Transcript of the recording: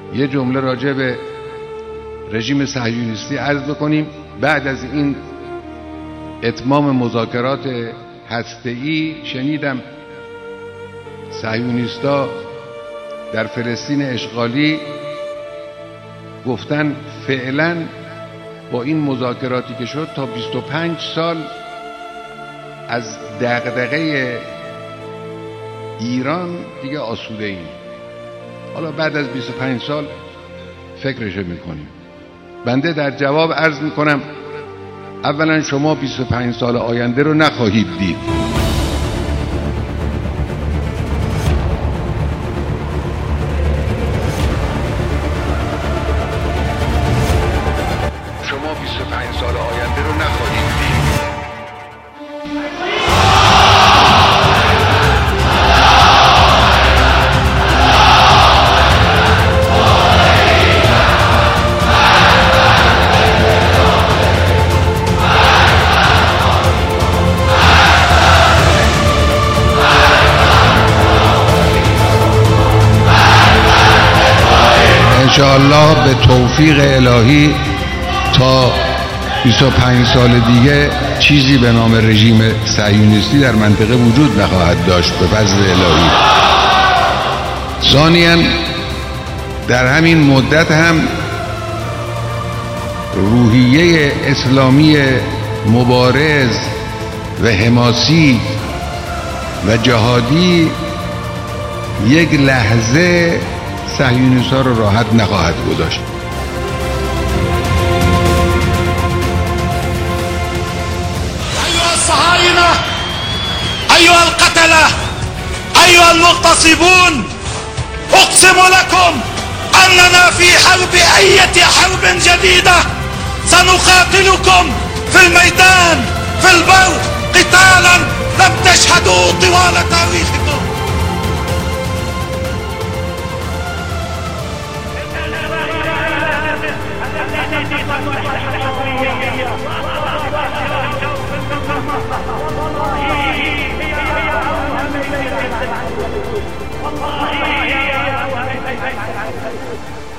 یه جمله راجع به رژیم صهیونیستی عرض بکنیم. بعد از این اتمام مذاکرات هسته‌ای شنیدم صهیونیستا در فلسطین اشغالی گفتن فعلا با این مذاکراتی که شد تا 25 سال از دغدغه ایران دیگه آسوده ایم. حالا بعد از 25 سال فکرشو میکنیم. بنده در جواب عرض میکنم اولا شما 25 سال آینده رو نخواهید دید. شما 25 سال آینده رو نخواهید دید. انشاءالله به توفیق الهی تا 25 سال دیگه چیزی به نام رژیم صهیونیستی در منطقه وجود نخواهد داشت به فضل الهی. ثانیاً در همین مدت هم روحیه اسلامی مبارز و حماسی و جهادی یک لحظه صهیونیست‌ها رو راحت نخواهد گذاشت. أيها الصهاينة، أيها القتلة، أيها المغتصبون، أقسم لكم أننا في حرب أية حرب جديدة سنقاتلكم في الميدان في البر قتالا لم تشهدوه طوال تاريخكم. والله